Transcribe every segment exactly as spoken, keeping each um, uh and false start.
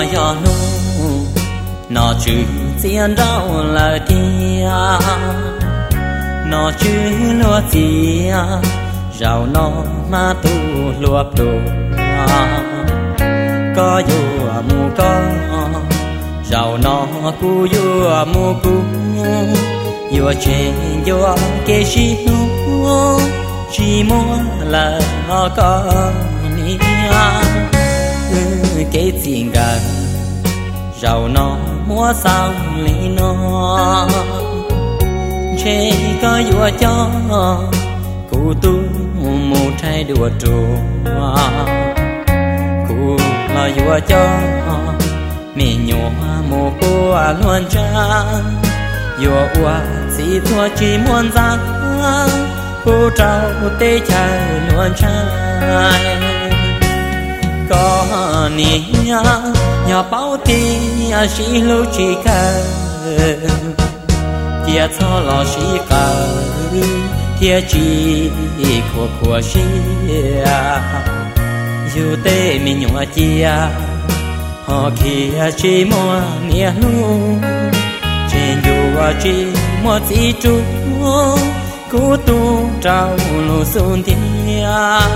gió nu nó chữ xiên rau lời tia nó chữ lúa tia rau nó mà tu lúa đồ có dù mù có rau nó cu dù mù cu dù trên dù cái gì nu chỉ muốn là nó có nia cái gì gần rau nó mua sao lý nó chê có vua cho cụ tu một trai đùa trù cụ là vua cho mình nhỏ mồ cô luôn cha vua ua chỉ thua chỉ muốn ra cô trao tê cha luôn trai có nia nhỏ bao tì chỉ lưu chỉ cả kia cho lo chỉ cả kia chỉ của của chỉ dù tê mình nhỏ chia họ kia chỉ mua nia lu trên dù chỉ mua chỉ chú cố tu trao lu xuân thiên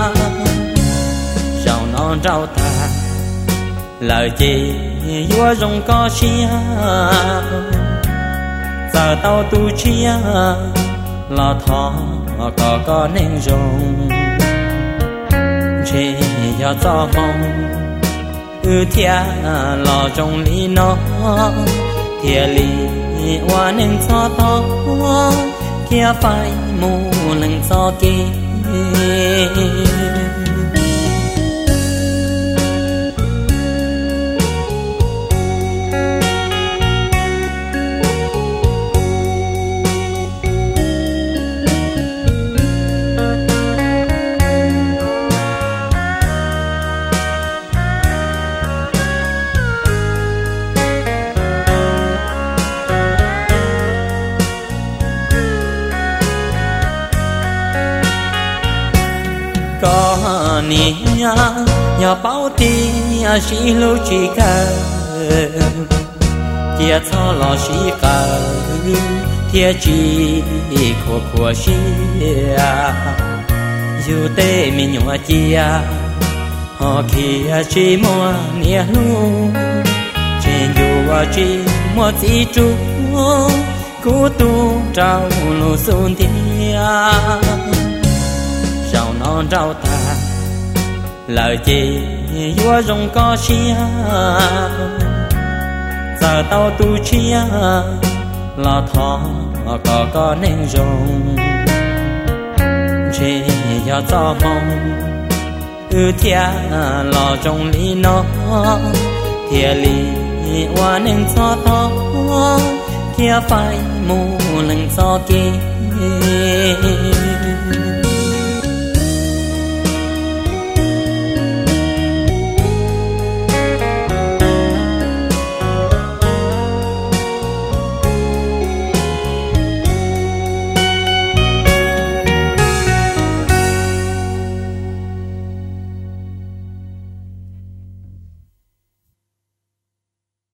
rau non rau ta lời chị vua rồng có chia giờ tao tu chia lo thọ có có nên rồng chỉ cho cho mong ư thia lo trong lý nó thia lý hoa nên cho to kia phải mù lần cho kia có nia nhỏ bao tì chỉ lưu chỉ cả kia cho lo chỉ cả kia chỉ của của chỉ dù tê mình nhỏ chia họ kia chỉ mua nia lu trên dù chỉ mua chỉ chú cố tu trao lu xuân thiên rau non rau ta lời chị vua rồng có chia giờ tao tu chia lo thọ có có nên rồng chỉ cho cho mong ư thia lo trong lý nó thia lý hoa nên cho to kia phải mù lần cho kia